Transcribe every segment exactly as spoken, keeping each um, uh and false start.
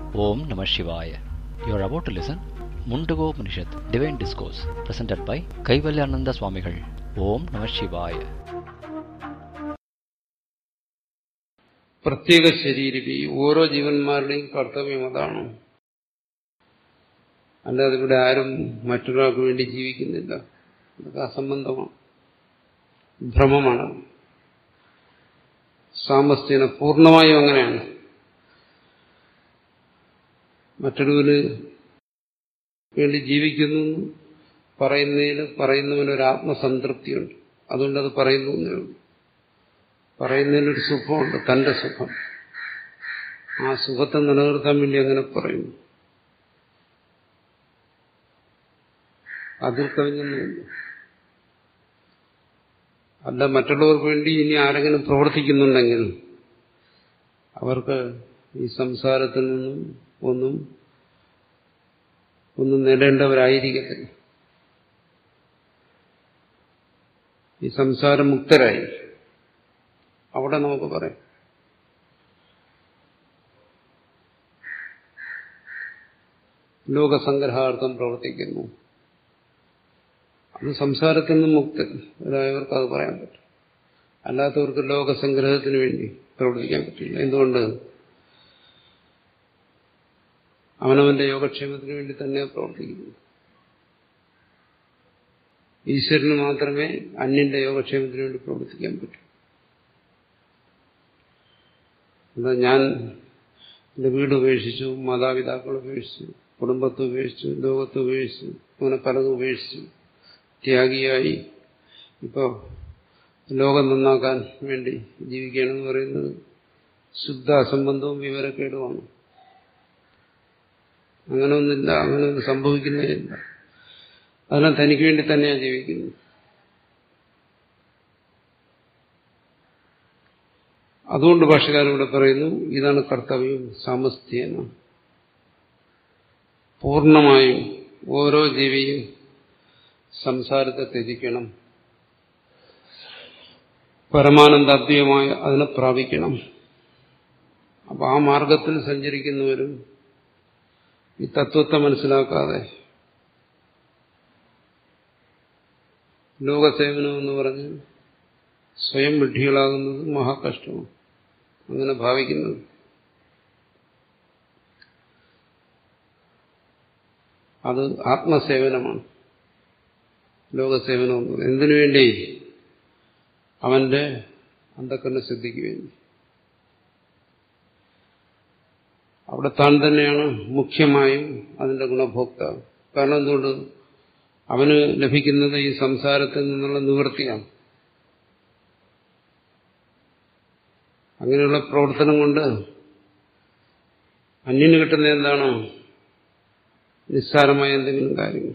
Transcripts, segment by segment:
Om Namah Shivaya. You are about to listen Mundago Upanishad, Divine Discourse, presented by Kaivalyananda Swamigal. Om Namah Shivaya. പ്രത്യേക ശരീരവി ഓരോ ജീവന്മാരുടെയും കർത്തവ്യം അതാണ്. അല്ലാതെ ഇവിടെ ആരും മറ്റൊരാൾക്ക് വേണ്ടി ജീവിക്കുന്നില്ല. അതൊക്കെ അസംബന്ധമാണ്, ഭ്രമമാണ്. സാമസ്ത്യേന പൂർണ്ണമായും അങ്ങനെയാണ്. മറ്റൊരുവന് വേണ്ടി ജീവിക്കുന്നു പറയുന്നതിന് പറയുന്നവനൊരു ആത്മസംതൃപ്തിയുണ്ട്. അതുകൊണ്ടത് പറയുന്നു എന്നേ ഉള്ളൂ. പറയുന്നതിനൊരു സുഖമുണ്ട്, തന്റെ സുഖം. ആ സുഖത്തെ നിലനിർത്താൻ വേണ്ടി അങ്ങനെ പറയുന്നു. അതിൽ കവിഞ്ഞൊന്നുമില്ല. അല്ല, മറ്റുള്ളവർക്ക് വേണ്ടി ഇനി ആരെങ്കിലും പ്രവർത്തിക്കുന്നുണ്ടെങ്കിൽ അവർക്ക് ഈ സംസാരത്തിൽ നിന്നും ഒന്നും ഒന്നും നേടേണ്ടവരായിരിക്കത്തില്ല. ഈ സംസാരമുക്തരായി അവിടെ നമുക്ക് പറയാം. ലോകസംഗ്രഹാർത്ഥം പ്രവർത്തിക്കുന്നു, അത് സംസാരത്തിൽ നിന്നും മുക്തരായവർക്ക് അത് പറയാൻ പറ്റും. അല്ലാത്തവർക്ക് ലോകസംഗ്രഹത്തിന് വേണ്ടി പ്രവർത്തിക്കാൻ പറ്റില്ല. എന്തുകൊണ്ട്? അവനവന്റെ യോഗക്ഷേമത്തിന് വേണ്ടി തന്നെ പ്രവർത്തിക്കുന്നു. ഈശ്വരന് മാത്രമേ അന്യന്റെ യോഗക്ഷേമത്തിന് വേണ്ടി പ്രവർത്തിക്കാൻ പറ്റൂ. എന്താ, ഞാൻ എന്റെ വീട് ഉപേക്ഷിച്ചു, മാതാപിതാക്കൾ ഉപേക്ഷിച്ചു, കുടുംബത്തെ ഉപേക്ഷിച്ചു, ലോകത്തെ ഉപേക്ഷിച്ചു, അങ്ങനെ പലതും ഉപേക്ഷിച്ചു, ത്യാഗിയായി ഇപ്പോ ലോകം നന്നാക്കാൻ വേണ്ടി ജീവിക്കുകയാണെന്ന് പറയുന്നത് ശുദ്ധ അസംബന്ധവും വിവരക്കേടുമാണ്. അങ്ങനെ ഒന്നില്ല, അങ്ങനെ ഒന്നും സംഭവിക്കുന്നേ ഇല്ല. അതിനാൽ തനിക്ക് വേണ്ടി തന്നെയാണ് ജീവിക്കുന്നത്. അതുകൊണ്ട് ഭാഷകാരൻ പറയുന്നു, ഇതാണ് കർത്തവ്യം. സാമസ്ത്യേന പൂർണ്ണമായും ഓരോ ജീവിയും സംസാരത്തെ ത്യജിക്കണം, പരമാനന്ദാദ്വൈതമായ അതിനെ പ്രാപിക്കണം. അപ്പൊ ആ മാർഗത്തിൽ സഞ്ചരിക്കുന്നവരും ഈ തത്വത്തെ മനസ്സിലാക്കാതെ ലോകസേവനം എന്ന് പറഞ്ഞ് സ്വയം വിഡ്ഢികളാകുന്നത് മഹാകഷ്ടമാണ്. അങ്ങനെ ഭാവിക്കുന്നത് അത് ആത്മസേവനമാണ്. ലോകസേവനം എന്ന് പറയുന്നത് എന്തിനു വേണ്ടി? അവന്റെ അന്ധകരണ സിദ്ധിക്ക് വേണ്ടി. അവിടെ താൻ തന്നെയാണ് മുഖ്യമായും അതിന്റെ ഗുണഭോക്താവ്. കാരണം എന്തുകൊണ്ട്? അവന് ലഭിക്കുന്നത് ഈ സംസാരത്തിൽ നിന്നുള്ള നിവൃത്തിയാണ്. അങ്ങനെയുള്ള പ്രവർത്തനം കൊണ്ട് അന്യന് കിട്ടുന്ന എന്താണ്? നിസ്സാരമായ എന്തെങ്കിലും കാര്യങ്ങൾ.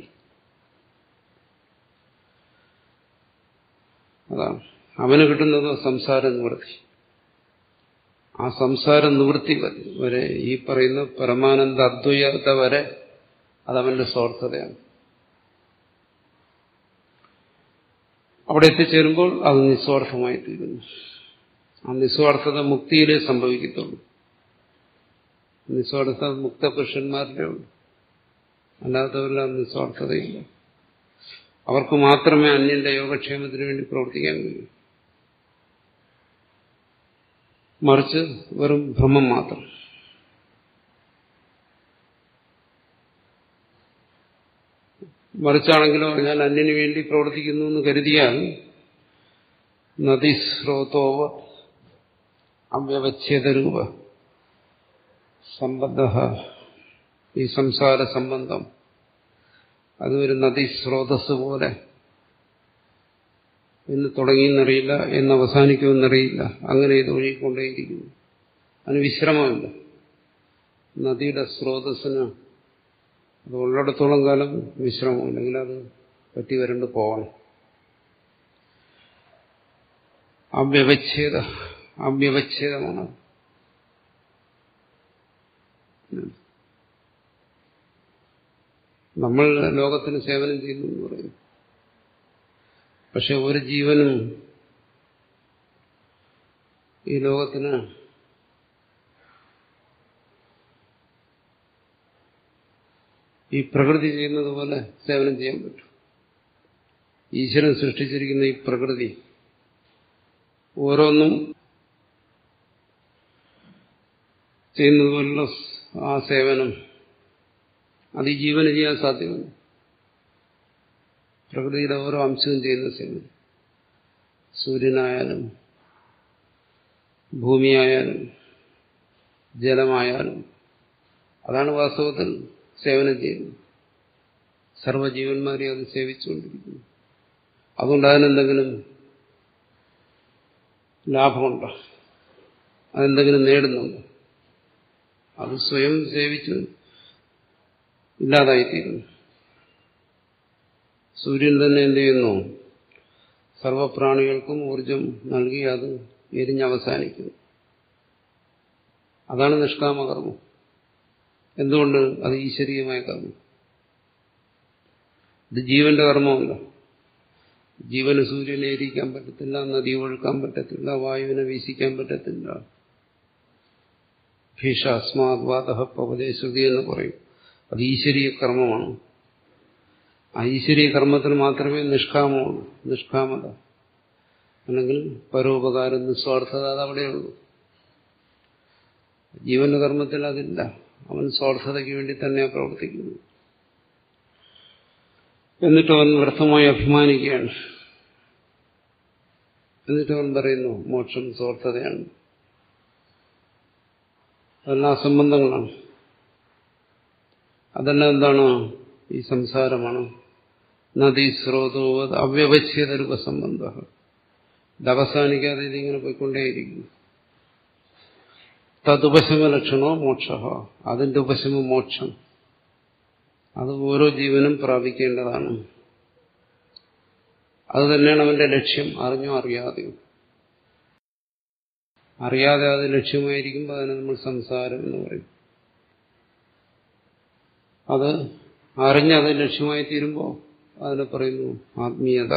അതാണ് അവന് കിട്ടുന്നത് സംസാര നിവൃത്തി. ആ സംസാര നിവൃത്തി വരെ ഈ പറയുന്ന പരമാനന്ദ അദ്വൈത വരെ അതവന്റെ സ്വാർത്ഥതയാണ്. അവിടെ എത്തിച്ചേരുമ്പോൾ അത് നിസ്വാർത്ഥമായി തീരുന്നു. ആ നിസ്വാർത്ഥത മുക്തിയിലേ സംഭവിക്കത്തുള്ളൂ. നിസ്വാർത്ഥത മുക്തപുരുഷന്മാരുടെ ഉള്ളൂ. അല്ലാത്തവരെല്ലാം നിസ്വാർത്ഥതയില്ല. അവർക്ക് മാത്രമേ അന്യന്റെ യോഗക്ഷേമത്തിന് വേണ്ടി പ്രവർത്തിക്കാൻ കഴിയൂ. മറിച്ച് വെറും ഭ്രമം മാത്രം. മറിച്ചാണെങ്കിലോ, ഞാൻ അന്യന് വേണ്ടി പ്രവർത്തിക്കുന്നു എന്ന് കരുതിയാൽ നദീസ്രോതോവ അവ്യവച്ഛേദരൂപ സംബന്ധ, ഈ സംസാര സംബന്ധം അതൊരു നദീസ്രോതസ് പോലെ എന്ന് തുടങ്ങിയെന്നറിയില്ല, എന്ന് അവസാനിക്കുമെന്നറിയില്ല. അങ്ങനെ ഇത് ഒഴുകിക്കൊണ്ടേയിരിക്കുന്നു. അതിന് വിശ്രമമില്ല. നദിയുടെ സ്രോതസ്സിന് അത് ഉള്ളിടത്തോളം കാലം വിശ്രമമില്ലെങ്കിൽ അത് പറ്റി വരണ്ട് പോകണം. അവ്യവച്ഛേദ അവ്യവച്ഛേദമാണ്. നമ്മൾ ലോകത്തിന് സേവനം ചെയ്യുന്നു എന്ന് പറയുന്നു. പക്ഷെ ഒരു ജീവനും ഈ ലോകത്തിന് ഈ പ്രകൃതി ചെയ്യുന്നത് പോലെ സേവനം ചെയ്യാൻ പറ്റും. ഈശ്വരൻ സൃഷ്ടിച്ചിരിക്കുന്ന ഈ പ്രകൃതി ഓരോന്നും ചെയ്യുന്നത് പോലുള്ള ആ സേവനം അത് ഈ ജീവന് ചെയ്യാൻ സാധ്യമല്ല. പ്രകൃതിയുടെ ഓരോ അംശവും ചെയ്യുന്ന സേവനം, സൂര്യനായാലും ഭൂമിയായാലും ജലമായാലും, അതാണ് വാസ്തവത്തിൽ സേവനം ചെയ്യുന്നത്. സർവ്വജീവന്മാരെ അത് സേവിച്ചുകൊണ്ടിരിക്കുന്നു. അതുകൊണ്ട് അതിനെന്തെങ്കിലും ലാഭമുണ്ടോ? അതെന്തെങ്കിലും നേടുന്നുണ്ടോ? അത് സ്വയം സേവിച്ച് ഇല്ലാതായിത്തീരുന്നു. സൂര്യൻ തന്നെ എന്ത് ചെയ്യുന്നു? സർവപ്രാണികൾക്കും ഊർജം നൽകി അത് എരിഞ്ഞവസാനിക്കുന്നു. അതാണ് നിഷ്കാമകർമ്മം. എന്തുകൊണ്ട്? അത് ഈശ്വരീയമായ കർമ്മം. ഇത് ജീവന്റെ കർമ്മമല്ല. ജീവന് സൂര്യനെ എരിക്കാൻ പറ്റത്തില്ല, നദി ഒഴുക്കാൻ പറ്റത്തില്ല, വായുവിനെ വീശിക്കാൻ പറ്റത്തില്ല. ഭീഷാസ്മാദ്വാദഃ പവതേ ശ്രുതി എന്ന് പറയും. അത് ഈശ്വരീയ കർമ്മമാണ്. ആ ഈശ്വരീയ കർമ്മത്തിന് മാത്രമേ നിഷ്കാമമുള്ളൂ. നിഷ്കാമത അല്ലെങ്കിൽ പരോപകാരം, നിസ്വാർത്ഥത, അത് അവിടെയുള്ളൂ. ജീവന്റെ കർമ്മത്തിൽ അതില്ല. അവൻ സ്വാർത്ഥതയ്ക്ക് വേണ്ടി തന്നെയാണ് പ്രവർത്തിക്കുന്നത്. എന്നിട്ട് അവൻ വ്യർത്ഥമായി അഭിമാനിക്കുകയാണ്. എന്നിട്ട് അവൻ പറയുന്നു മോക്ഷം സ്വാർത്ഥതയാണ്. അതെല്ലാം അസംബന്ധങ്ങളാണ്. അതെല്ലാം എന്താണ്? ഈ സംസാരമാണ്. നദീ സ്രോതോ അവ്യവച്ഛേദ രൂപസംബന്ധ. ഇത് അവസാനിക്കാതെ ഇതിങ്ങനെ പോയിക്കൊണ്ടേയിരിക്കുന്നു. തതുപശമ ലക്ഷണോ മോക്ഷ. അതിന്റെ ഉപശമ മോക്ഷം. അത് ഓരോ ജീവനും പ്രാപിക്കേണ്ടതാണ്. അത് തന്നെയാണ് അവന്റെ ലക്ഷ്യം, അറിഞ്ഞോ അറിയാതെയോ. അറിയാതെ അത് ലക്ഷ്യമായിരിക്കുമ്പോൾ അതിനെ നമ്മൾ സംസാരം എന്ന് പറയും. അത് അറിഞ്ഞത് ലക്ഷ്യമായി തീരുമ്പോൾ അതിനെ പറയുന്നു ആത്മീയത.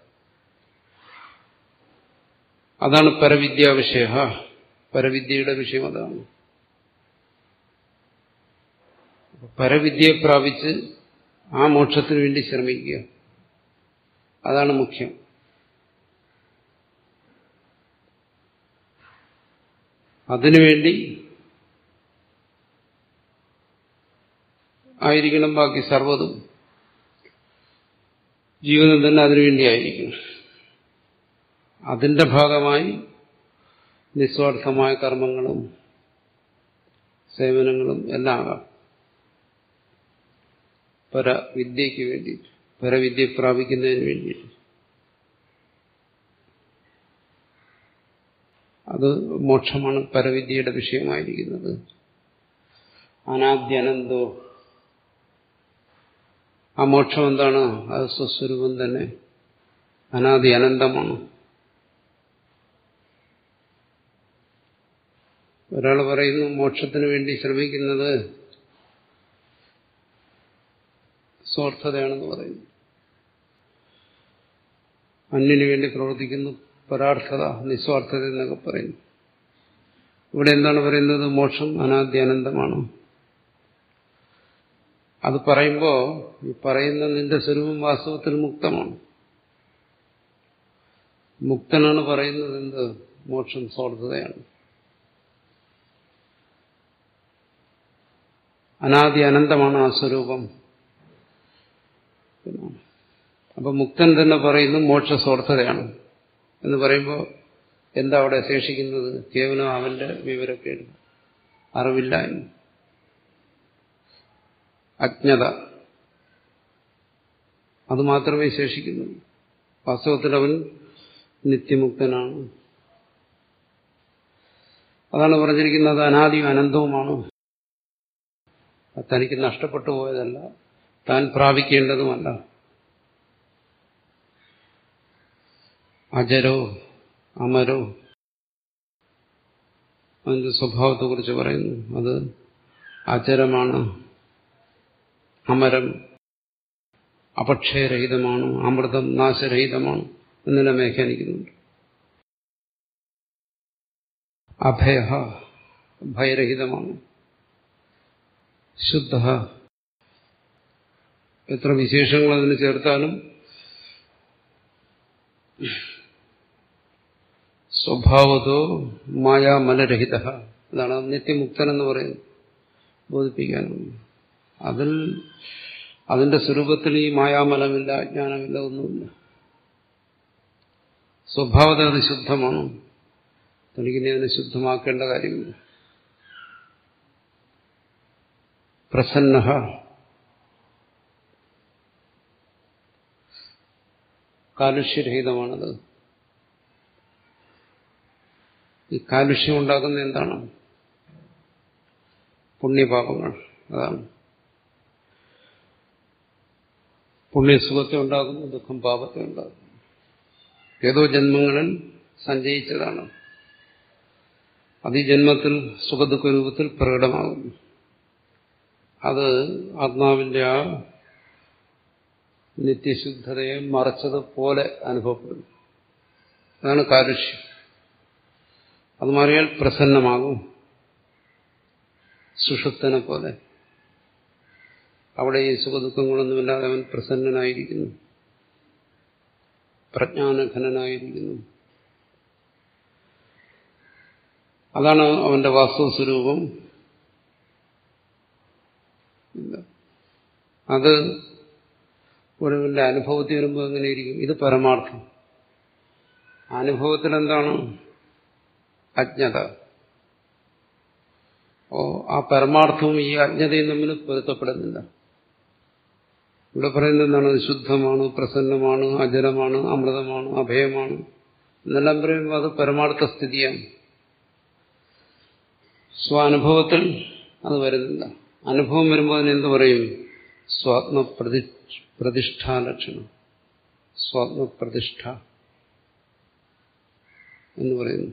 അതാണ് പരവിദ്യാവിഷയ. പരവിദ്യയുടെ വിഷയം അതാണ്. പരവിദ്യയെ പ്രാപിച്ച് ആ മോക്ഷത്തിന് വേണ്ടി ശ്രമിക്കുക, അതാണ് മുഖ്യം. അതിനുവേണ്ടി ആയിരിക്കണം ബാക്കി സർവ്വതും. ജീവിതം തന്നെ അതിനുവേണ്ടിയായിരിക്കണം. അതിന്റെ ഭാഗമായി നിസ്വാർത്ഥമായ കർമ്മങ്ങളും സേവനങ്ങളും എല്ലാം ആകാം. പരവിദ്യയ്ക്ക് വേണ്ടിയിട്ട്, പരവിദ്യ പ്രാപിക്കുന്നതിന് വേണ്ടിയിട്ട്. അത് മോക്ഷമാണ് പരവിദ്യയുടെ വിഷയമായിരിക്കുന്നത്. അനാദ്യനന്തോ. ആ മോക്ഷം എന്താണ്? അത് സ്വസ്വരൂപം തന്നെ അനാദി അനന്തമാണ്. ഒരാൾ പറയുന്നു മോക്ഷത്തിന് വേണ്ടി ശ്രമിക്കുന്നത് സ്വാർത്ഥതയാണെന്ന് പറയുന്നു. അന്യന് വേണ്ടി പ്രവർത്തിക്കുന്നു, പരാർത്ഥത, നിസ്വാർത്ഥത എന്നൊക്കെ പറയുന്നു. ഇവിടെ എന്താണ് പറയുന്നത്? മോക്ഷം അനാദ്യനന്തമാണ്. അത് പറയുമ്പോൾ ഈ പറയുന്ന നിന്റെ സ്വരൂപം വാസ്തവത്തിൽ മുക്തമാണ്. മുക്തനാണ് പറയുന്നത് എന്ത്? മോക്ഷം സ്വാർത്ഥതയാണ്. അനാദി അനന്തമാണ് ആ സ്വരൂപം. അപ്പൊ മുക്തൻ തന്നെ പറയുന്നു മോക്ഷ സ്വാർത്ഥതയാണ് എന്ന് പറയുമ്പോൾ എന്താ അവിടെ ശേഷിക്കുന്നത്? കേവലം അവന്റെ വിവരക്കേട്, അറിവില്ലായ്മ, അജ്ഞത. അത് മാത്രമേ ശേഷിക്കുന്നുള്ളൂ. വാസ്തവത്തിൽ അവൻ നിത്യമുക്തനാണ്. അതാണ് പറഞ്ഞിരിക്കുന്നത് അനാദിയും അനന്തവുമാണ്. തനിക്ക് നഷ്ടപ്പെട്ടു പോയതല്ല, താൻ പ്രാപിക്കേണ്ടതുമല്ല. അജരോ അമരോ. അതിന്റെ സ്വഭാവത്തെക്കുറിച്ച് പറയുന്നു. അത് അചരമാണ്, അമരം, അപക്ഷയരഹിതമാണ്, അമൃതം നാശരഹിതമാണ് എന്നെല്ലാം വ്യാഖ്യാനിക്കുന്നുണ്ട്. അഭയ, ഭയരഹിതമാണ്, ശുദ്ധ, എത്ര വിശേഷങ്ങൾ അതിന് ചേർത്താലും സ്വഭാവതോ മായാമലരഹിത, അതാണ് നിത്യമുക്തൻ എന്ന് പറയുന്നത് ബോധിപ്പിക്കാനും. അതിൽ അതിന്റെ സ്വരൂപത്തിൽ ഈ മായാമലമില്ല, അജ്ഞാനമില്ല, ഒന്നുമില്ല. സ്വഭാവത അത് ശുദ്ധമാണ്. തനിക്കിനി അതിനെ ശുദ്ധമാക്കേണ്ട കാര്യമില്ല. പ്രസന്ന, കാലുഷ്യരഹിതമാണത്. ഈ കാലുഷ്യം ഉണ്ടാക്കുന്ന എന്താണ്? പുണ്യപാപങ്ങൾ. അതാണ് പുണ്യസുഖത്തെ ഉണ്ടാക്കുന്നു, ദുഃഖം പാപത്തെ ഉണ്ടാക്കുന്നു. ഏതോ ജന്മങ്ങളിൽ സഞ്ചയിച്ചതാണ്. അത് ഈ ജന്മത്തിൽ സുഖദുഃഖ രൂപത്തിൽ പ്രകടമാകുന്നു. അത് ആത്മാവിന്റെ ആ നിത്യശുദ്ധതയെ മറച്ചതുപോലെ അനുഭവപ്പെടുന്നു. അതാണ് കാലുഷ്യം. അത് മാറിയാൽ പ്രസന്നമാകും, സുഷുപ്തനെ പോലെ. അവിടെ ഈ സുഖദുഃഖങ്ങളൊന്നുമില്ലാതെ അവൻ പ്രസന്നനായിരിക്കുന്നു, പ്രജ്ഞാനഘനനായിരിക്കുന്നു. അതാണ് അവന്റെ വാസ്തവ സ്വരൂപം. അത് ഒരുവന്റെ അനുഭവത്തിൽ വരുമ്പോൾ എങ്ങനെയിരിക്കും? ഇത് പരമാർത്ഥം. അനുഭവത്തിൽ എന്താണ്? അജ്ഞത. ഓ ആ പരമാർത്ഥവും ഈ അജ്ഞതയും തമ്മിൽ പൊരുത്തപ്പെടുന്നില്ല. ഇവിടെ പറയുന്നത് എന്താണ്? ശുദ്ധമാണ്, പ്രസന്നമാണ്, അജലമാണ്, അമൃതമാണ്, അഭയമാണ് എന്നെല്ലാം പറയുമ്പോൾ അത് പരമാർത്ഥ സ്ഥിതിയാണ്. സ്വാനുഭവത്തിൽ അത് വരുന്നില്ല. അനുഭവം വരുമ്പോൾ അതിനെന്ത് പറയും? സ്വാത്മപ്രതി പ്രതിഷ്ഠാലക്ഷണം, സ്വാത്മപ്രതിഷ്ഠ എന്ന് പറയുന്നു.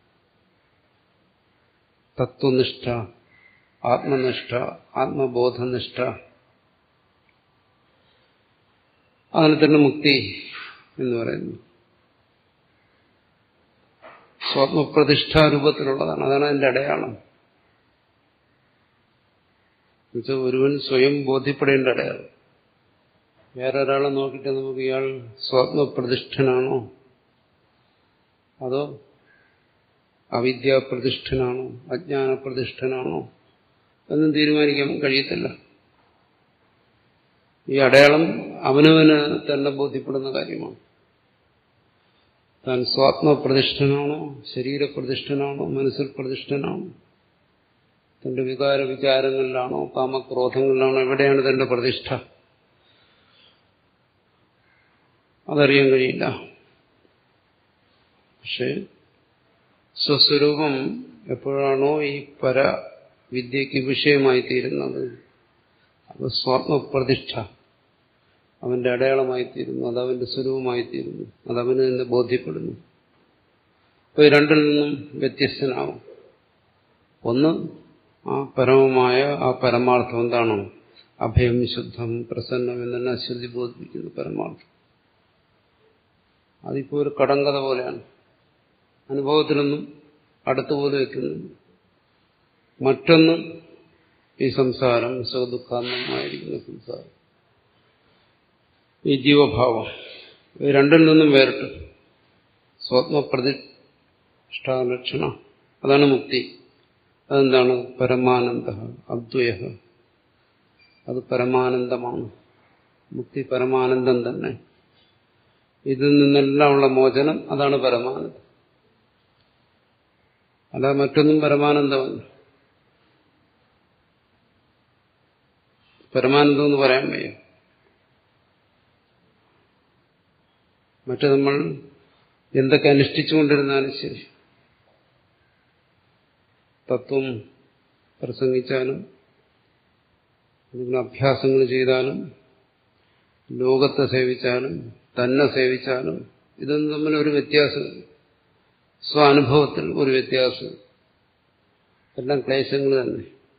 തത്വനിഷ്ഠ, ആത്മനിഷ്ഠ, ആത്മബോധനിഷ്ഠ. അതിന് തന്നെ മുക്തി എന്ന് പറയുന്നു. സ്വാത്മപ്രതിഷ്ഠാരൂപത്തിലുള്ളതാണ്. അതാണ് അതിന്റെ അടയാളം. എന്നുവെച്ചാൽ ഒരുവൻ സ്വയം ബോധ്യപ്പെടേണ്ട അടയാളം. വേറൊരാളെ നോക്കിയിട്ട് നമുക്ക് ഇയാൾ സ്വാത്മപ്രതിഷ്ഠനാണോ അതോ അവിദ്യാപ്രതിഷ്ഠനാണോ അജ്ഞാനപ്രതിഷ്ഠനാണോ എന്നും തീരുമാനിക്കാൻ കഴിയത്തില്ല. ഈ അടയാളം അവനവന് തന്നെ ബോധ്യപ്പെടുന്ന കാര്യമാണ്. താൻ സ്വാത്മപ്രതിഷ്ഠനാണോ, ശരീരപ്രതിഷ്ഠനാണോ, മനസ്സിൽ പ്രതിഷ്ഠനാണോ, തന്റെ വികാര വിചാരങ്ങളിലാണോ, കാമക്രോധങ്ങളിലാണോ, എവിടെയാണ് തന്റെ പ്രതിഷ്ഠ? അതറിയാൻ കഴിയില്ല. പക്ഷെ സ്വസ്വരൂപം എപ്പോഴാണോ ഈ പരവിദ്യക്ക് വിഷയമായി തീരുന്നത്, അത് സ്വാത്മപ്രതിഷ്ഠ അവന്റെ അടയാളമായിത്തീരുന്നു, അത് അവന്റെ സ്വരൂപമായിത്തീരുന്നു, അത് അവന് തന്നെ ബോധ്യപ്പെടുന്നു. അപ്പോൾ രണ്ടിൽ നിന്നും വ്യത്യസ്തനാവും. ഒന്ന് ആ പരമമായ ആ പരമാർത്ഥം എന്താണോ അഭയം, ശുദ്ധം, പ്രസന്നം എന്നെല്ലാം ശ്രുതി ബോധിപ്പിക്കുന്നു പരമാർത്ഥം. അതിപ്പോ ഒരു കടങ്കഥ പോലെയാണ്, അനുഭവത്തിലൊന്നും അടുത്തുപോലും എത്തുന്നില്ല. മറ്റൊന്ന് ഈ സംസാരം, സുഖദുഃഖാത്മകമായിരിക്കുന്ന സംസാരം, ഈ ജീവഭാവം, ഇത് രണ്ടിൽ നിന്നും വേറിട്ട് സ്വാത്മപ്രതിഷ്ഠാലക്ഷണ, അതാണ് മുക്തി. അതെന്താണ്? പരമാനന്ദ അദ്വയ, അത് പരമാനന്ദമാണ്. മുക്തി പരമാനന്ദം തന്നെ. ഇതിൽ നിന്നെല്ലാമുള്ള മോചനം, അതാണ് പരമാനന്ദം. അല്ലാതെ മറ്റൊന്നും പരമാനന്ദമല്ല. പരമാനന്ദം എന്ന് പറയാൻ വയ്യ. മറ്റു നമ്മൾ എന്തൊക്കെ അനുഷ്ഠിച്ചുകൊണ്ടിരുന്നാലും ശരി, തത്വം പ്രസംഗിച്ചാലും എന്തെങ്കിലും അഭ്യാസങ്ങൾ ചെയ്താലും ലോകത്തെ സേവിച്ചാലും തന്നെ സേവിച്ചാലും ഇതൊന്നും തമ്മിൽ ഒരു വ്യത്യാസം, സ്വാനുഭവത്തിൽ ഒരു വ്യത്യാസം, എല്ലാം ക്ലേശങ്ങൾ തന്നെ.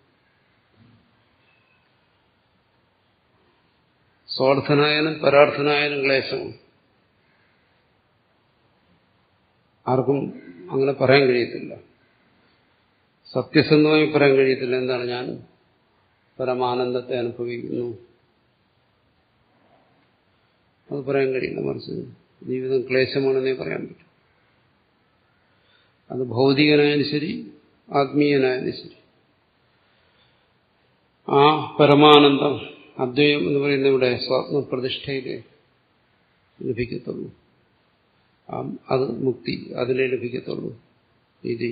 സ്വാർത്ഥനായാലും പരാർത്ഥനായാലും ക്ലേശമാണ്. ആർക്കും അങ്ങനെ പറയാൻ കഴിയത്തില്ല, സത്യസന്ധമായി പറയാൻ കഴിയത്തില്ല. എന്താണ്? ഞാൻ പരമാനന്ദത്തെ അനുഭവിക്കുന്നു, അത് പറയാൻ കഴിയില്ല. മറിച്ച് ജീവിതം ക്ലേശമാണെന്നേ പറയാൻ പറ്റും. അത് ഭൗതികനായാലും ശരി ആത്മീയനായാലും ശരി. ആ പരമാനന്ദം അദ്വൈതം എന്ന് പറയുന്ന ഇവിടെ സ്വാത്മപ്രതിഷ്ഠയിൽ ലഭിക്കത്തുള്ളൂ. അത് മുക്തി, അതിലേ ലഭിക്കത്തുള്ളൂ. ഇത്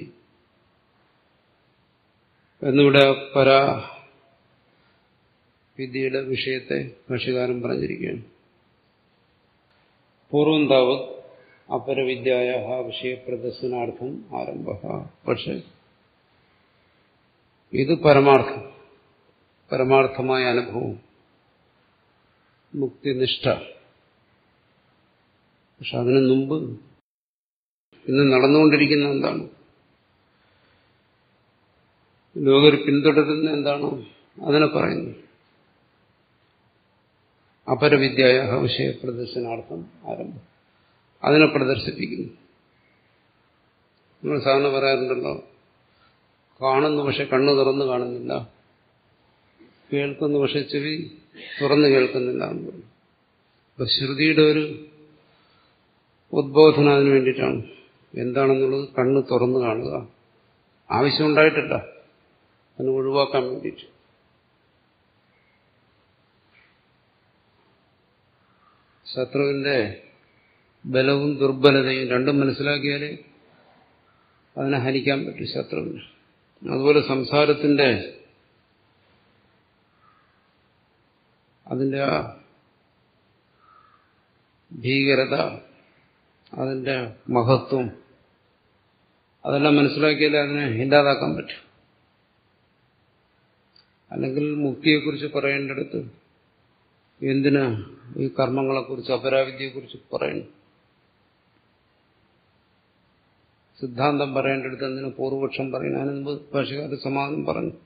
എന്നിവിടെ പരാവിദ്യയുടെ വിഷയത്തെ ഭാഷ്യകാരൻ പറഞ്ഞിരിക്കുകയാണ്. പൂർവം താവത് അപരവിദ്യായ വിഷയപ്രദർശനാർത്ഥം ആരംഭ. പക്ഷെ ഇത് പരമാർത്ഥം, പരമാർത്ഥമായ അനുഭവം, മുക്തിനിഷ്ഠ. പക്ഷെ അതിനു മുമ്പ് ഇന്ന് നടന്നുകൊണ്ടിരിക്കുന്ന എന്താണ്, ലോകർ പിന്തുടരുന്ന എന്താണ്, അതിനെ പറയുന്നു. അപരവിദ്യായ വിഷയപ്രദർശനാർത്ഥം ആരംഭം, അതിനെ പ്രദർശിപ്പിക്കുന്നു. നമ്മൾ സാധാരണ പറയാറുണ്ടല്ലോ, കാണുന്നു പക്ഷെ കണ്ണ് തുറന്ന് കാണുന്നില്ല, കേൾക്കുന്നു പക്ഷെ ചെവി തുറന്ന് കേൾക്കുന്നില്ല എന്ന് പറയും. അപ്പൊ ശ്രുതിയുടെ ഒരു ഉദ്ബോധനം അതിനു വേണ്ടിയിട്ടാണ്. എന്താണെന്നുള്ളത് കണ്ണ് തുറന്ന് കാണുക. ആവശ്യമുണ്ടായിട്ടില്ല, അതിന് ഒഴിവാക്കാൻ വേണ്ടിയിട്ട്. ശത്രുവിന്റെ ബലവും ദുർബലതയും രണ്ടും മനസ്സിലാക്കിയാലേ അതിനെ ഹനിക്കാൻ പറ്റും ശത്രുവിന്. അതുപോലെ സംസാരത്തിന്റെ അതിന്റെ ഭീകരത, അതിന്റെ മഹത്വം, അതെല്ലാം മനസ്സിലാക്കിയാലേ അതിനെ ഇല്ലാതാക്കാൻ പറ്റും. അല്ലെങ്കിൽ മുക്തിയെക്കുറിച്ച് പറയേണ്ടടുത്ത് എന്തിനാ ഈ കർമ്മങ്ങളെക്കുറിച്ച്, അപരാവിദ്യയെക്കുറിച്ച് പറയുന്നു? സിദ്ധാന്തം പറയേണ്ടടുത്ത് എന്തിനു പൂർവപക്ഷം പറയുന്നു? അതിന് മുമ്പ് ഭാഷ്യകാരൻ സമാധാനം പറഞ്ഞു.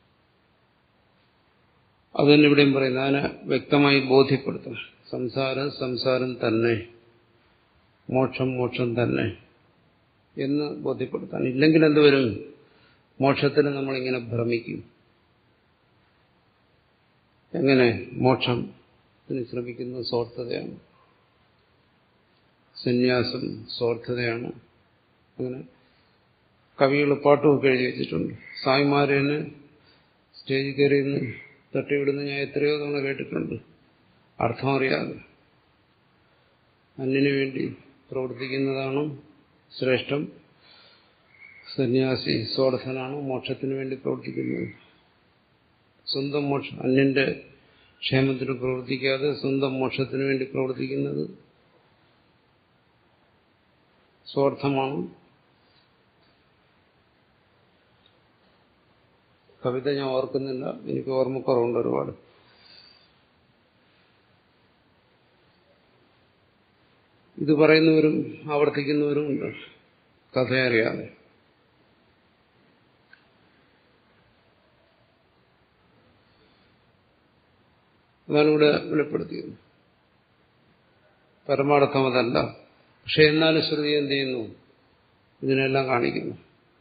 അത് തന്നെ ഇവിടെയും പറയുന്നു. അതിനെ വ്യക്തമായി ബോധ്യപ്പെടുത്തണം. സംസാരം സംസാരം തന്നെ, മോക്ഷം മോക്ഷം തന്നെ എന്ന് ബോധ്യപ്പെടുത്താൻ. ഇല്ലെങ്കിൽ എന്തുവരും? മോക്ഷത്തിന് നമ്മളിങ്ങനെ ഭ്രമിക്കും. എങ്ങനെ? മോക്ഷത്തിന് ശ്രമിക്കുന്നത് സ്വാർത്ഥതയാണ്, സന്യാസം സ്വാർത്ഥതയാണ്. അങ്ങനെ കവികൾ പാട്ടുമൊക്കെ എഴുതി വെച്ചിട്ടുണ്ട്. സ്വാമിമാരെ തന്നെ സ്റ്റേജിൽ കയറി നിന്ന് തട്ടിവിടുന്ന ഞാൻ എത്രയോ തവണ കേട്ടിട്ടുണ്ട്, അർത്ഥം അറിയാതെ. അന്യന് വേണ്ടി പ്രവർത്തിക്കുന്നതാണ് ശ്രേഷ്ഠം, സന്യാസി സ്വാർത്ഥനാണ്, മോക്ഷത്തിന് വേണ്ടി പ്രവർത്തിക്കുന്നത്. സ്വന്തം മോക്ഷം, അന്യന്റെ ക്ഷേമത്തിന് പ്രവർത്തിക്കാതെ സ്വന്തം മോക്ഷത്തിന് വേണ്ടി പ്രവർത്തിക്കുന്നത് സ്വാർത്ഥമാണ്. കവിത ഞാൻ ഓർക്കുന്നില്ല, എനിക്ക് ഓർമ്മക്കുറവുണ്ട് ഒരുപാട്. ഇത് പറയുന്നവരും ആവർത്തിക്കുന്നവരും ഉണ്ട്, കഥയറിയാതെ. അതാണ് ഇവിടെ വെളിപ്പെടുത്തിയത്. പരമാർത്ഥം അതല്ല. പക്ഷെ എന്നാലും ശ്രുതി എന്ത് ചെയ്യുന്നു? ഇതിനെല്ലാം കാണിക്കുന്നു.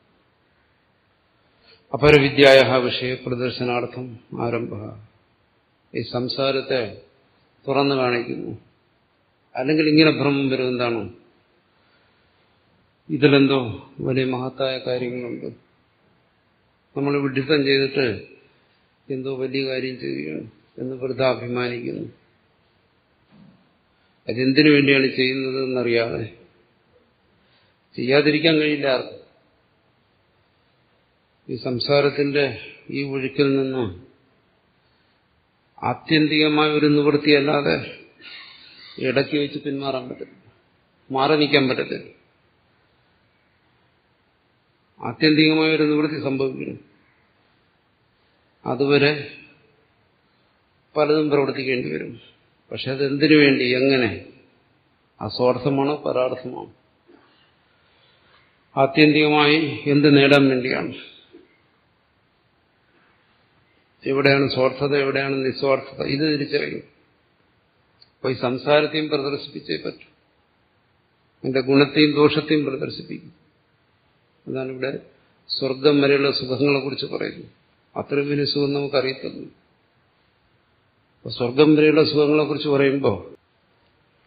അപരവിദ്യായ വിഷയ പ്രദർശനാർത്ഥം ആരംഭ. ഈ സംസാരത്തെ തുറന്നു കാണിക്കുന്നു. അല്ലെങ്കിൽ ഇങ്ങനെ ഭ്രമം വരും, എന്താണ്? ഇതിലെന്തോ വലിയ മഹത്തായ കാര്യങ്ങളുണ്ട്, നമ്മൾ വിഡിത്തം ചെയ്തിട്ട് എന്തോ വലിയ കാര്യം ചെയ്യുകയാണ് എന്ന് വെറുതെ അഭിമാനിക്കുന്നു. അതെന്തിനു വേണ്ടിയാണ് ചെയ്യുന്നത് എന്നറിയാതെ. ചെയ്യാതിരിക്കാൻ കഴിയില്ല ആർക്കും. ഈ സംസാരത്തിന്റെ ഈ ഒഴുക്കിൽ നിന്ന് ആത്യന്തികമായ ഒരു നിവൃത്തിയല്ലാതെ ഇടയ്ക്ക് വെച്ച് പിന്മാറാൻ പറ്റില്ല, മാറി നിൽക്കാൻ പറ്റത്തില്ല. ആത്യന്തികമായ ഒരു നിവൃത്തി സംഭവിക്കണം. അതുവരെ പലതും പ്രവർത്തിക്കേണ്ടി വരും. പക്ഷെ അതെന്തിനു വേണ്ടി, എങ്ങനെ? അസ്വാർത്ഥമാണോ പരാർത്ഥമാണോ? ആത്യന്തികമായി എന്ത് നേടാൻ വേണ്ടിയാണ്? എവിടെയാണ് സ്വാർത്ഥത, എവിടെയാണ് നിസ്വാർത്ഥത? ഇത് തിരിച്ചറിയും. അപ്പോൾ ഈ സംസാരത്തെയും പ്രദർശിപ്പിച്ചേ പറ്റും, അതിന്റെ ഗുണത്തെയും ദോഷത്തെയും പ്രദർശിപ്പിക്കും. അതാണ് ഇവിടെ സ്വർഗം വരെയുള്ള സുഖങ്ങളെ കുറിച്ച് പറയുന്നത്. അത്രയും വലിയ സുഖം നമുക്കറിയത്തുള്ളൂ. അപ്പോൾ സ്വർഗം വരെയുള്ള സുഖങ്ങളെ കുറിച്ച് പറയുമ്പോൾ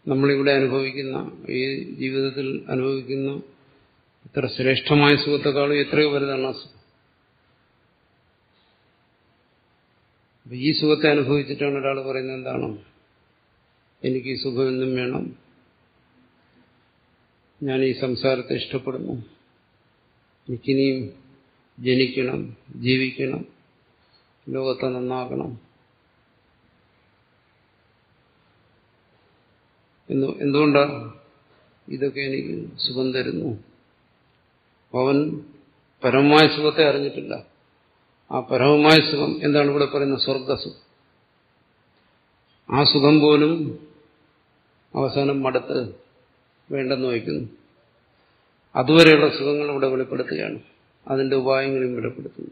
നമ്മളിവിടെ അനുഭവിക്കുന്ന, ഈ ജീവിതത്തിൽ അനുഭവിക്കുന്ന ഇത്ര ശ്രേഷ്ഠമായ സുഖത്തെക്കാളും എത്രയോ വലുതാണ് ആ സുഖം. ഈ സുഖത്തെ അനുഭവിച്ചിട്ടാണ് ഒരാൾ പറയുന്നത് എന്താണ്, എനിക്ക് ഈ സുഖമെന്നും വേണം, ഞാൻ ഈ സംസാരത്തെ ഇഷ്ടപ്പെടുന്നു, എനിക്കിനിയും ജനിക്കണം, ജീവിക്കണം, ലോകത്തെ നന്നാക്കണം എന്ന്. എന്തുകൊണ്ടാണ് ഇതൊക്കെ എനിക്ക് സുഖം തരുന്നു? അവൻ പരമമായ സുഖത്തെ അറിഞ്ഞിട്ടില്ല. ആ പരമമായ സുഖം എന്താണ് ഇവിടെ പറയുന്ന സ്വർഗസുഖം. ആ സുഖം പോലും അവസാനം മടുത്ത് വേണ്ടെന്ന് വയ്ക്കുന്നു. അതുവരെയുള്ള സുഖങ്ങൾ ഇവിടെ വെളിപ്പെടുത്തുകയാണ്, അതിന്റെ ഉപായങ്ങളും വെളിപ്പെടുത്തുന്നു.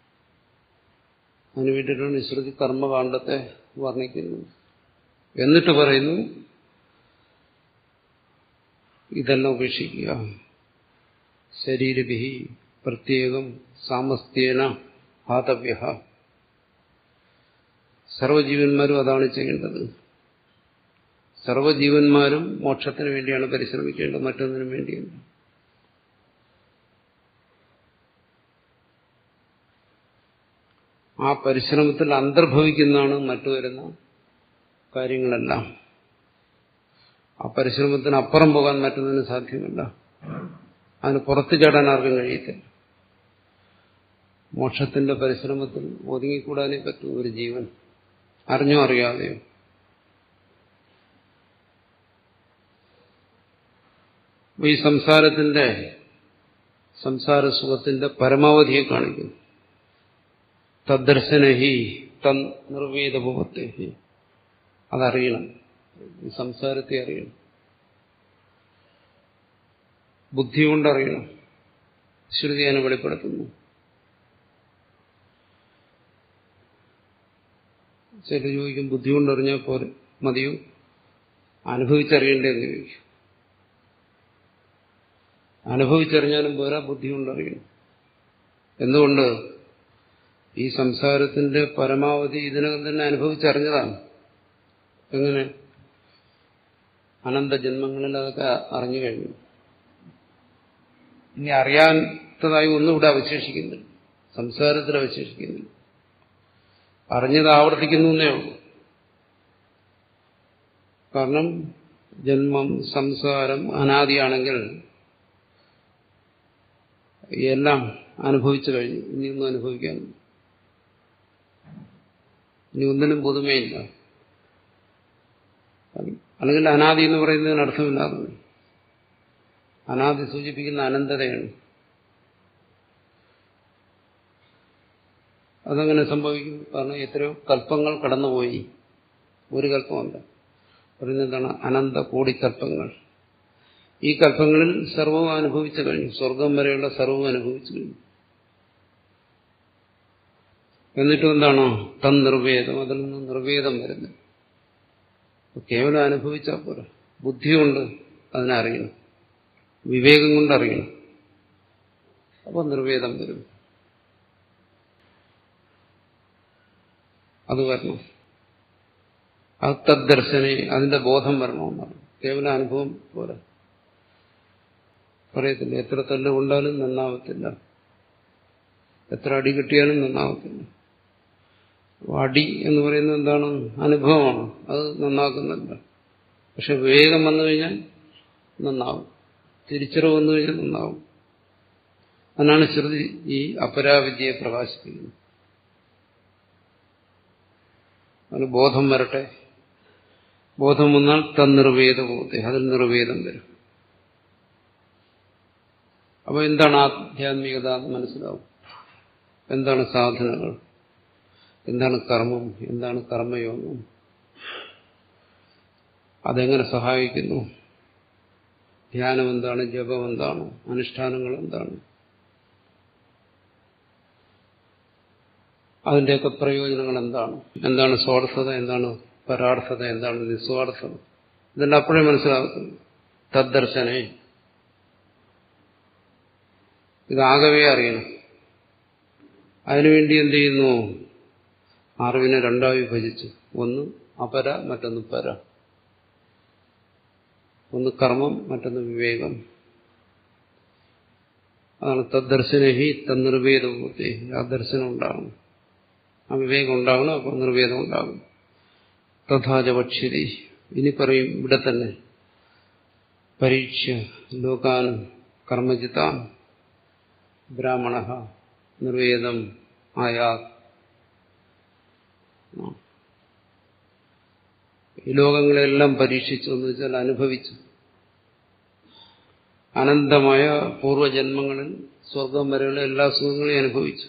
അതിനു വേണ്ടിയിട്ടാണ് ശ്രുതി കർമ്മകാണ്ഡത്തെ വർണ്ണിക്കുന്നത്. എന്നിട്ട് പറയുന്നു ഇതെല്ലാം ഉപേക്ഷിക്കുക. ശരീരഭിഹി പ്രത്യേകം സാമസ്ത്യേന ഹാതവ്യ. സർവജീവന്മാരും അതാണ് ചെയ്യേണ്ടത്. സർവജീവന്മാരും മോക്ഷത്തിന് വേണ്ടിയാണ് പരിശ്രമിക്കേണ്ടത്, മറ്റൊന്നിനും വേണ്ടിയല്ല. ആ പരിശ്രമത്തിൽ അന്തർഭവിക്കുന്നതാണ് മറ്റു വരുന്ന കാര്യങ്ങളെല്ലാം. ആ പരിശ്രമത്തിന് അപ്പുറം പോകാൻ മറ്റൊന്നിനും സാധ്യമല്ല. അതിന് പുറത്തു ചാടാൻ ആർക്കും കഴിയത്തില്ല. മോക്ഷത്തിന്റെ പരിശ്രമത്തിൽ ഒതുങ്ങിക്കൂടാനേ പറ്റൂ ഒരു ജീവൻ, അറിഞ്ഞോ അറിയാതെയോ. ഈ സംസാരത്തിന്റെ സംസാര സുഖത്തിന്റെ പരമാവധിയെ കാണിക്കുന്നു. തദ്ദർശനഹി തൻ നിർവേദഭവത്തേഹി. അതറിയണം, ഈ സംസാരത്തെ അറിയണം, ബുദ്ധി കൊണ്ടറിയണം. ശ്രുതി അതിനെ വെളിപ്പെടുത്തുന്നു. ചില ചോദിക്കും ബുദ്ധി കൊണ്ടറിഞ്ഞാൽ പോരെ, മതിയോ, അനുഭവിച്ചറിയേണ്ടതെന്ന് ചോദിക്കും. അനുഭവിച്ചറിഞ്ഞാലും പോരാ, ബുദ്ധി കൊണ്ടറിയണം. എന്തുകൊണ്ട്? ഈ സംസാരത്തിന്റെ പരമാവധി ഇതിനകം തന്നെ അനുഭവിച്ചറിഞ്ഞതാണ്. എങ്ങനെ? അനന്ത ജന്മങ്ങളിൽ അതൊക്കെ അറിഞ്ഞു കഴിഞ്ഞു. ഇനി അറിയാത്തതായി ഒന്നും ഇവിടെ അവശേഷിക്കുന്നില്ല, സംസാരത്തിൽ അവശേഷിക്കുന്നില്ല. അറിഞ്ഞത് ആവർത്തിക്കുന്നു എന്നേ ഉള്ളൂ. കാരണം ജന്മം സംസാരം അനാദിയാണെങ്കിൽ എല്ലാം അനുഭവിച്ചു കഴിഞ്ഞു. ഇനിയൊന്നും അനുഭവിക്കാനില്ല, ഇനി ഒന്നിനും പുതുമയില്ല. അല്ലെങ്കിൽ അനാദി എന്ന് പറയുന്നതിന് അർത്ഥമില്ലാതെ, അനാദി സൂചിപ്പിക്കുന്ന അനന്തതയാണ്. അതങ്ങനെ സംഭവിക്കും. കാരണം എത്രയോ കൽപ്പങ്ങൾ കടന്നുപോയി, ഒരു കൽപ്പമല്ല. പറയുന്നത് എന്താണ്? അനന്ത കോടിക്കൽപ്പങ്ങൾ. ഈ കൽപ്പങ്ങളിൽ സർവവും അനുഭവിച്ചു കഴിഞ്ഞു, സ്വർഗം വരെയുള്ള സർവവും അനുഭവിച്ചു കഴിഞ്ഞു. എന്നിട്ടും എന്താണോ തൻ നിർവേദം, അതിൽ നിന്ന് നിർവേദം വരുന്നു. കേവലം അനുഭവിച്ചാൽ പോരാ, ബുദ്ധി കൊണ്ട് അതിനറിയണം, വിവേകം കൊണ്ടറിയണം. അപ്പോൾ നിർവേദം വരും. അത് വരണം. അത് തദ്ദർശനെ, അതിന്റെ ബോധം വരണമെന്നാണ്. കേവലം അനുഭവം പോരാ. പറയത്തില്ല, എത്ര തല്ല് കൊണ്ടാലും നന്നാവത്തില്ല, എത്ര അടി കിട്ടിയാലും നന്നാവത്തില്ല. അടി എന്ന് പറയുന്നത് എന്താണ്? അനുഭവമാണ്, അത് നന്നാക്കുന്നില്ല. പക്ഷെ വിവേകം വന്നു കഴിഞ്ഞാൽ നന്നാവും, തിരിച്ചറിവ് വന്നു കഴിഞ്ഞാൽ നന്നാവും. അതിനാണ് ശ്രുതി ഈ അപരാവിദ്യയെ പ്രകാശിപ്പിക്കുന്നത്. അതിന് ബോധം വരട്ടെ. ബോധം വന്നാൽ തന്നിർവേദബോധം, അതിൽ നിർവേദം വരും. അപ്പോൾ എന്താണ് ആധ്യാത്മികത എന്ന് മനസ്സിലാവും. എന്താണ് സാധനകൾ, എന്താണ് കർമ്മം, എന്താണ് കർമ്മയോഗം, അതെങ്ങനെ സഹായിക്കുന്നു, ധ്യാനം എന്താണ്, ജപം എന്താണ്, അനുഷ്ഠാനങ്ങൾ എന്താണ്, അതിന്റെയൊക്കെ പ്രയോജനങ്ങൾ എന്താണ്, എന്താണ് സ്വാർത്ഥത, എന്താണ് പരാർത്ഥത, എന്താണ് നിസ്വാർത്ഥത, ഇതെല്ലാം അപ്പോഴേ മനസ്സിലാക്കുന്നു. തദ്ദർശനേ, ഇതാകവേ അറിയണം. അതിനുവേണ്ടി എന്ത് ചെയ്യുന്നു? അറിവിനെ രണ്ടായി വിഭജിച്ചു. ഒന്ന് അപര, മറ്റൊന്ന് പര. ഒന്ന് കർമ്മം, മറ്റൊന്ന് വിവേകം. അതാണ് തദ്ദർശനഹി തന്നിർവേദമൂർത്തി. ആ ദർശനം ഉണ്ടാകണം, ആ വിവേകം ഉണ്ടാകണം, അപ്പോൾ നിർവേദം ഉണ്ടാകും. തഥാചപക്ഷിരി. ഇനി പറയും ഇവിടെ തന്നെ പരീക്ഷ ലോകാൻ കർമ്മജിതാൻ ബ്രാഹ്മണ നിർവേദം ആയാ. ഈ ലോകങ്ങളെല്ലാം പരീക്ഷിച്ചു എന്ന് വെച്ചാൽ അനുഭവിച്ചു. അനന്തമായ പൂർവ്വജന്മങ്ങളിൽ സ്വർഗം വരെയുള്ള എല്ലാ സുഖങ്ങളെയും അനുഭവിച്ചു.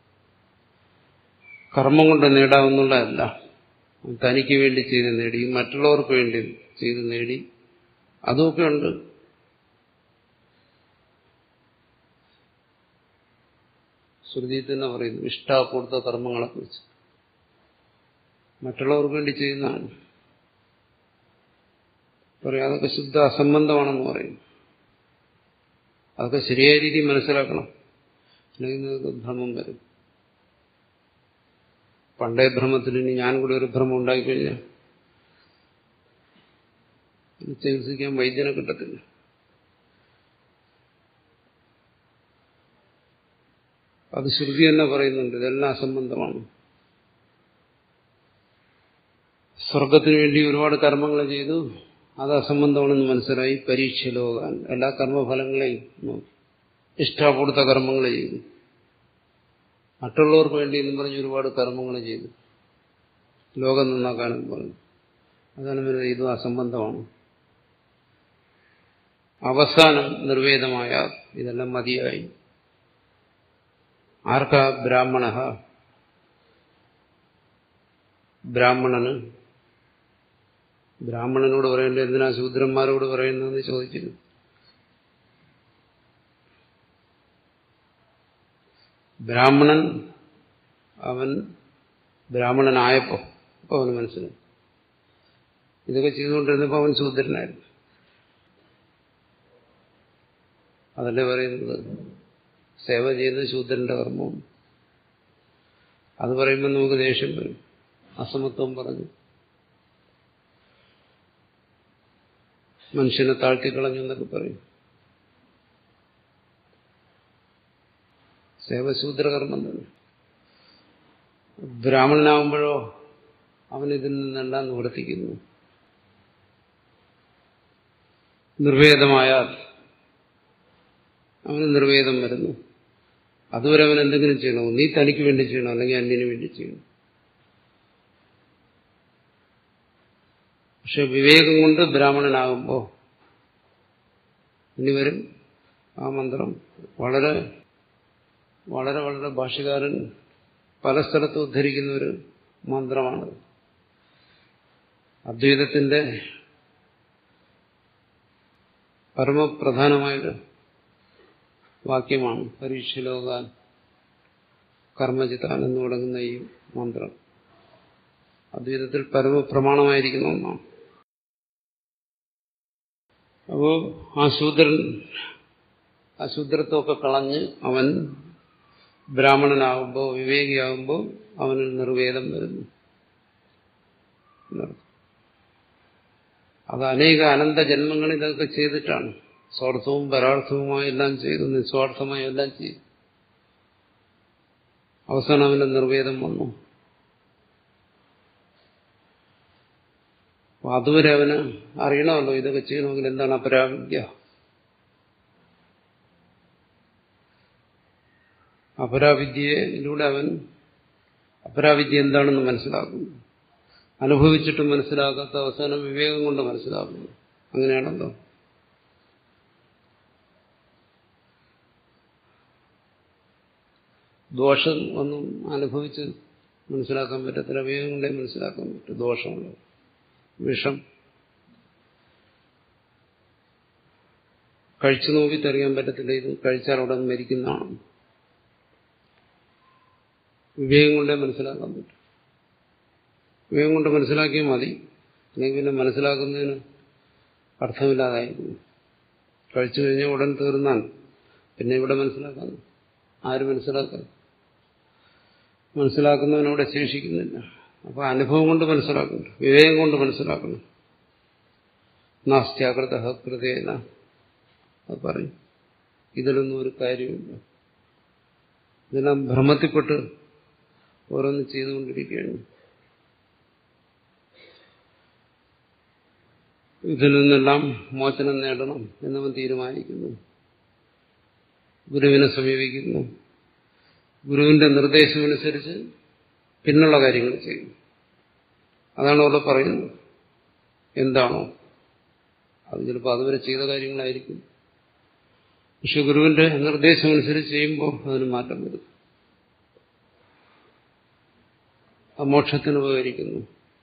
കർമ്മം കൊണ്ട് നേടാവുന്നതല്ല, തനിക്ക് വേണ്ടി ചെയ്ത് നേടി, മറ്റുള്ളവർക്ക് വേണ്ടി ചെയ്ത് നേടി, അതുമൊക്കെ ഉണ്ട്. ശ്രുതി തന്നെ പറയുന്നു ഇഷ്ടാപൂർത്ത കർമ്മങ്ങളെ കുറിച്ച്. മറ്റുള്ളവർക്ക് വേണ്ടി ചെയ്യുന്നതാണ്. പറയാം അതൊക്കെ ശുദ്ധ അസംബന്ധമാണെന്ന് പറയും. അതൊക്കെ ശരിയായ രീതിയിൽ മനസ്സിലാക്കണം, അല്ലെങ്കിൽ നിങ്ങൾക്ക് ഭ്രമം വരും. പണ്ടേ ഭ്രമത്തിൽ ഇനി ഞാൻ കൂടി ഒരു ഭ്രമം ഉണ്ടായിക്കഴിഞ്ഞാൽ ചികിത്സിക്കാൻ വൈദ്യനെ കിട്ടത്തില്ല. അത് ശ്രുതി തന്നെ പറയുന്നുണ്ട്, ഇതെല്ലാം അസംബന്ധമാണ്. സ്വർഗത്തിന് വേണ്ടി ഒരുപാട് കർമ്മങ്ങൾ ചെയ്തു, അത് അസംബന്ധമാണെന്ന് മനസ്സിലായി. പരീക്ഷ ലോകാൻ എല്ലാ കർമ്മഫലങ്ങളെയും നോക്കി ഇഷ്ടാപൂർത്ത കർമ്മങ്ങൾ ചെയ്തു. മറ്റുള്ളവർക്ക് വേണ്ടി എന്നും പറഞ്ഞ് ഒരുപാട് കർമ്മങ്ങൾ ചെയ്തു, ലോകം നന്നാക്കാനെന്ന് പറഞ്ഞു. അതാണ് പറയുന്നത് ഇതും അസംബന്ധമാണ്. അവസാനം നിർവേദമായ ഇതെല്ലാം മതിയായി. ആർക്കാ? ബ്രാഹ്മണ. ബ്രാഹ്മണന്. ബ്രാഹ്മണനോട് പറയേണ്ടത് എന്തിനാ ശൂദ്രന്മാരോട് പറയുന്നതെന്ന് ചോദിച്ചിരുന്നു. ബ്രാഹ്മണൻ അവൻ ബ്രാഹ്മണനായപ്പോ അപ്പോൾ അവന് മനസ്സിലായി. ഇതൊക്കെ ചെയ്തുകൊണ്ടിരുന്നപ്പോൾ അവൻ ശൂദ്രനായിരുന്നു. അതല്ലേ പറയുന്നത് സേവ ചെയ്യുന്നത് ശൂദ്രന്റെ കർമ്മവും. അത് പറയുമ്പോൾ നമുക്ക് ദേഷ്യം വരും. അസമത്വം പറഞ്ഞു, മനുഷ്യനെ താഴ്ത്തിക്കളഞ്ഞു എന്നൊക്കെ പറയും. സേവ ശൂദ്രകർമ്മം തന്നെ. ബ്രാഹ്മണനാവുമ്പോഴോ അവനിതിൽ നിന്നെല്ലാം നിവർത്തിക്കുന്നു. നിർവേദമായ അവന് നിർവേദം വരുന്നു. അതുവരെ അവൻ എന്തെങ്കിലും ചെയ്യണോ? നീ തനിക്ക് വേണ്ടി ചെയ്യണോ, അല്ലെങ്കിൽ അന്യന് വേണ്ടി ചെയ്യണം. പക്ഷെ വിവേകം കൊണ്ട് ബ്രാഹ്മണനാകുമ്പോ ഇനി വരും ആ മന്ത്രം. വളരെ വളരെ വളരെ ഭാഷ്യകാരൻ പല സ്ഥലത്തും ഉദ്ധരിക്കുന്ന ഒരു മന്ത്രമാണ്. അദ്വൈതത്തിന്റെ പരമപ്രധാനമായൊരു വാക്യമാണ് പരീക്ഷ ലോകാൻ കർമ്മജിതാൻ എന്ന് തുടങ്ങുന്ന ഈ മന്ത്രം. അദ്വൈതത്തിൽ പരമപ്രമാണമായിരിക്കുന്ന ഒന്നാണ്. അപ്പോ ആ ശൂദ്രൻ ആ ശൂദ്രത്വമൊക്കെ കളഞ്ഞ് അവൻ ബ്രാഹ്മണനാകുമ്പോൾ വിവേകിയാകുമ്പോൾ അവന് നിർവേദം വരുന്നു. അത് അനേക അനന്ത ജന്മങ്ങൾ ഇതൊക്കെ ചെയ്തിട്ടാണ്. സ്വാർത്ഥവും പരാർത്ഥവുമായി എല്ലാം ചെയ്തു, നിസ്വാർത്ഥമായി എല്ലാം ചെയ്തു. അവസാനം അവന്റെ നിർവേദം വന്നു. അപ്പൊ അതുവരെ അവന് അറിയണമല്ലോ ഇതൊക്കെ ചെയ്യണമെങ്കിൽ എന്താണ് അപരാവിദ്യ. അപരാവിദ്യയിലൂടെ അവൻ അപരാവിദ്യ എന്താണെന്ന് മനസ്സിലാക്കുന്നു. അനുഭവിച്ചിട്ടും മനസ്സിലാക്കാത്ത അവസാനം വിവേകം കൊണ്ട് മനസ്സിലാക്കുന്നു. അങ്ങനെയാണല്ലോ. ദോഷം ഒന്നും അനുഭവിച്ച് മനസ്സിലാക്കാൻ പറ്റത്തില്ല, വിവേകം കൊണ്ടേ മനസ്സിലാക്കാൻ പറ്റും. ദോഷമുള്ള വിഷം കഴിച്ചു നോക്കിയിട്ടറിയാൻ പറ്റത്തില്ല, ഇത് കഴിച്ചാൽ ഉടൻ മരിക്കുന്നതാണ്. വിവേകം കൊണ്ടേ മനസ്സിലാക്കാൻ പറ്റും. വിവേകം കൊണ്ട് മനസ്സിലാക്കിയാൽ മതി, അല്ലെങ്കിൽ പിന്നെ മനസ്സിലാക്കുന്നതിന് അർത്ഥമില്ലാതായിരുന്നു. കഴിച്ചു കഴിഞ്ഞാൽ ഉടൻ തീർന്നാൽ പിന്നെ ഇവിടെ മനസ്സിലാക്കാൻ ആര് മനസ്സിലാക്കാൻ? മനസ്സിലാക്കുന്നവനവിടെ ശേഷിക്കുന്നില്ല. അപ്പൊ അനുഭവം കൊണ്ട് മനസ്സിലാക്കുന്നു, വിവേകം കൊണ്ട് മനസ്സിലാക്കണം. നാസ്ത്യാകൃത കൃതേന അത് പറയും. ഇതിലൊന്നും ഒരു കാര്യമില്ല. ഇതെല്ലാം ഭ്രമത്തിൽപ്പെട്ട് ഓരോന്ന് ചെയ്തുകൊണ്ടിരിക്കുകയാണ്. ഇതിൽ നിന്നെല്ലാം മോചനം നേടണം എന്നവൻ തീരുമാനിക്കുന്നു. ഗുരുവിനെ സമീപിക്കുന്നു. ഗുരുവിന്റെ നിർദ്ദേശമനുസരിച്ച് പിന്നുള്ള കാര്യങ്ങൾ ചെയ്യും. അതാണ് അവിടെ പറയുന്നത്. എന്താണോ അത് ചിലപ്പോൾ അതുവരെ ചെയ്ത കാര്യങ്ങളായിരിക്കും. പക്ഷെ ഗുരുവിന്റെ നിർദ്ദേശമനുസരിച്ച് ചെയ്യുമ്പോൾ അതിന് മാറ്റം വരും. ആ മോക്ഷത്തിന് ഉപകരിക്കുന്നു.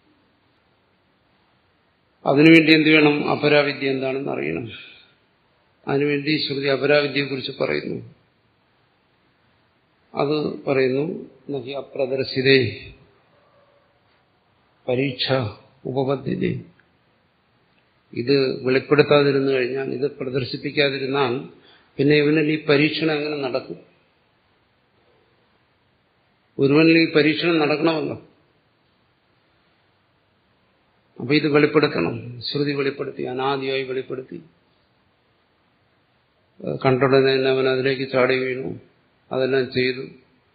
അതിനുവേണ്ടി എന്ത് വേണം? അപരാവിദ്യ എന്താണെന്ന് അറിയണം. അതിനുവേണ്ടി ശ്രുതി അപരാവിദ്യയെക്കുറിച്ച് പറയുന്നു. അത് പറയുന്നു, നഹി അപ്രദർശിതേ പരീക്ഷ ഉപപദ്ധ്യതേ. ഇത് വെളിപ്പെടുത്താതിരുന്നു കഴിഞ്ഞാൽ, ഇത് പ്രദർശിപ്പിക്കാതിരുന്നാൽ പിന്നെ ഇവനിൽ ഈ പരീക്ഷണം എങ്ങനെ നടക്കും? ഒരുവനിൽ ഈ പരീക്ഷണം നടക്കണമല്ലോ. അപ്പൊ ഇത് വെളിപ്പെടുത്തണം. ശ്രുതി വെളിപ്പെടുത്തി, അനാദിയായി വെളിപ്പെടുത്തി. കണ്ടുടനെ തന്നെ അവൻ അതിലേക്ക് ചാടി വീണു, അതെല്ലാം ചെയ്തു.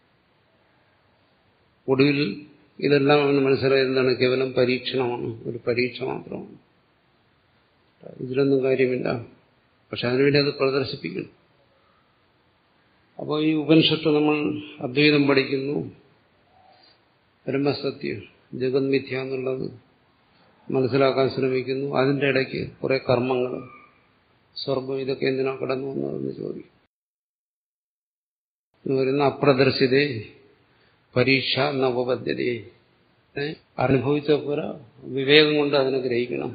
ഒടുവിൽ ഇതെല്ലാം അവന് മനസ്സിലായത് എന്താണ്? കേവലം പരീക്ഷണമാണ്, ഒരു പരീക്ഷ മാത്രമാണ്. ഇതിലൊന്നും കാര്യമില്ല. പക്ഷെ അതിനുവേണ്ടി അത് പ്രദർശിപ്പിക്കണം. അപ്പോൾ ഈ ഉപനിഷത്ത് നമ്മൾ അദ്വൈതം പഠിക്കുന്നു, ബ്രഹ്മസത്യം ജഗത് മിഥ്യ എന്നുള്ളത് മനസ്സിലാക്കാൻ ശ്രമിക്കുന്നു. അതിന്റെ ഇടയ്ക്ക് കുറെ കർമ്മങ്ങൾ, സ്വർഗം, ഇതൊക്കെ എന്തിനാ കടന്നു വന്നതെന്ന് ചോദിക്കും. എന്ന് പറയുന്ന അപ്രദർശിതേ പരീക്ഷ നവപദ്ധ്യതേ. അനുഭവിച്ച പോരാ, വിവേകം കൊണ്ട് അതിനെ ഗ്രഹിക്കണം.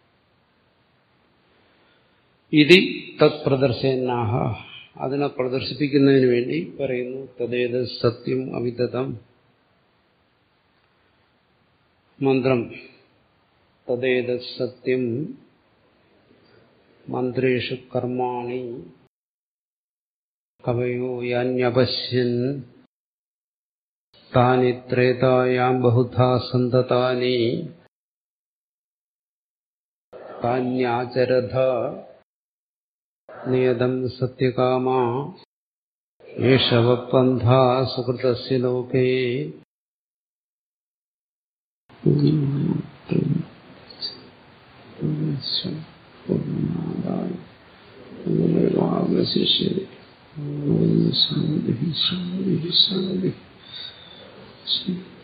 ഇതി തത് പ്രദർശനാഹ, അതിനെ പ്രദർശിപ്പിക്കുന്നതിന് വേണ്ടി പറയുന്നു. തദേത് സത്യം അവിദതം. മന്ത്രം തദേത് സത്യം മന്ത്രേഷു കർമാണി കവയോ യാന്യപശ്യൻ താനി ത്രേതായാം ബഹുധാ സന്തതാനി താന്യാചരധ നിയതം സത്യകാമാ യേശവപന്ഥാ സുകൃതസ്യ ലോകേ. ശിഷ്യ